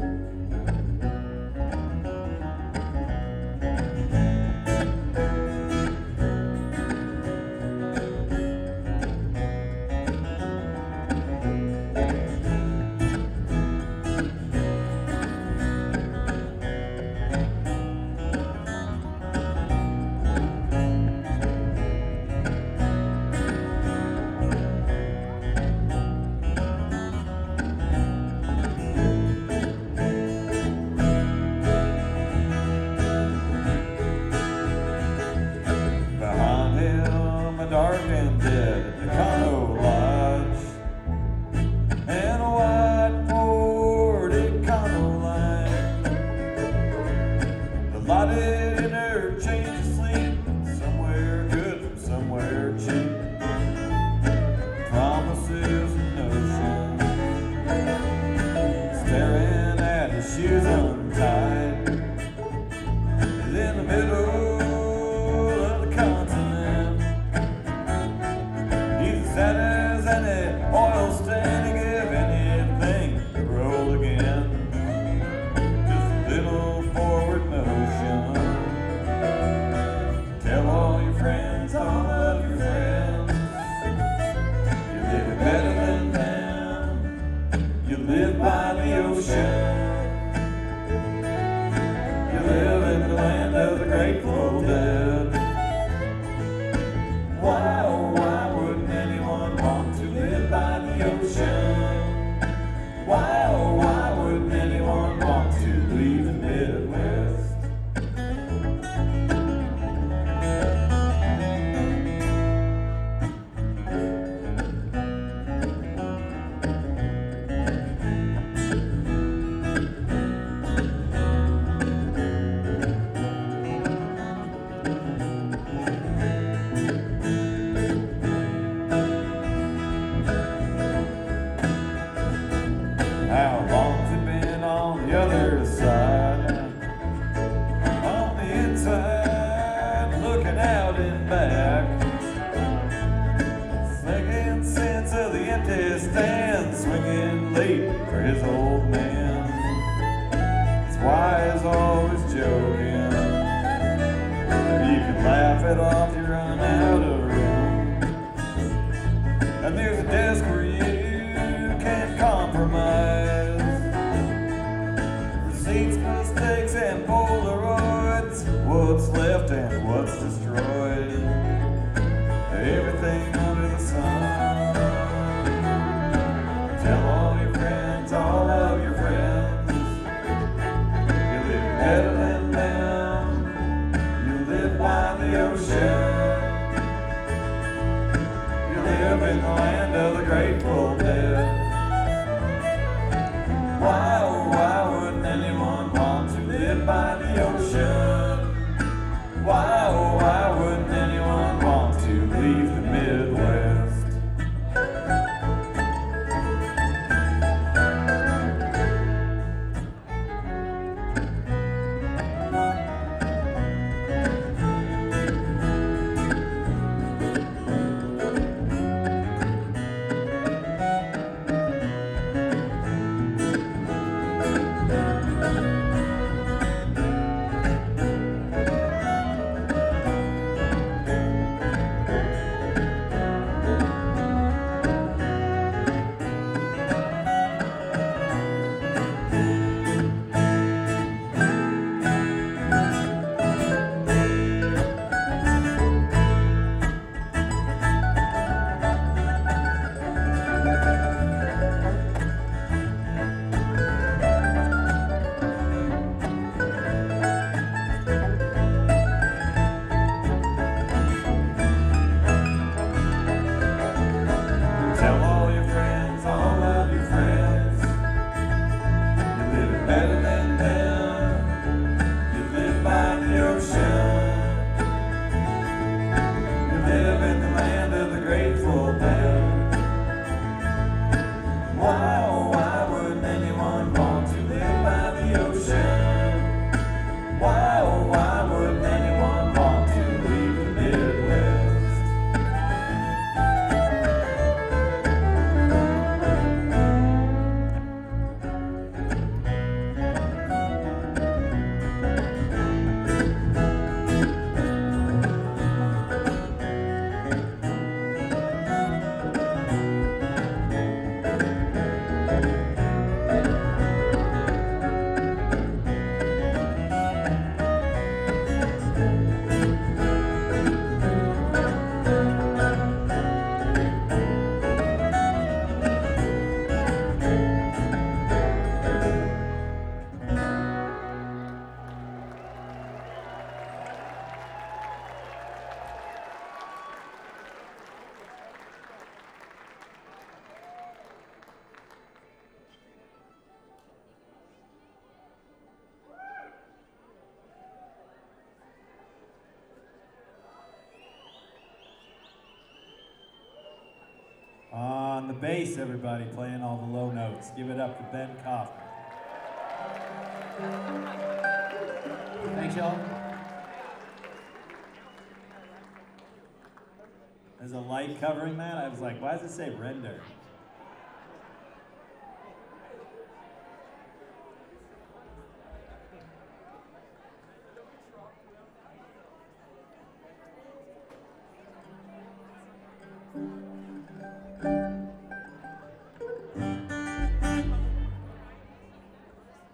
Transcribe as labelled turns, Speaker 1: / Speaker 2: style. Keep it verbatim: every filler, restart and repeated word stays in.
Speaker 1: Dark and dead, the Econo Lodge, and a white Ford Econo line. The lighted interchange of sleep, somewhere good from somewhere cheap. Promises and notions, staring at his shoes untied, is in the middle of the continent. Sad as any oil stand to give anything to roll again. Just a little forward motion. Tell all your friends, all of your friends, you're living better than them. You live by the ocean. You live in the land of the Grateful Dead. Why, oh why wouldn't anyone want to live by the ocean? Why, oh why wouldn't anyone want to leave the Midwest? How long's it been on the other side? On the inside, looking out and back, making sense of the empty stand, swinging late for his old man. His wife's always joking, you can laugh it off, you run out of room, and there's a desk where you can't compromise. Receipts, mistakes, and Polaroids, what's left and what's destroyed, everything under the sun. Tell all your friends, all of your friends, you live better than them. You live by the ocean. You live in the land of the Grateful Dead. Why, oh why wouldn't anyone want to live by the ocean? Why, oh why wouldn't anyone want to leave the Midwest?
Speaker 2: on the bass, everybody, playing all the low notes. Give it up to Ben Kaufman. Thanks, y'all. There's a light covering that. I was like, why does it say render?
Speaker 3: Thank you.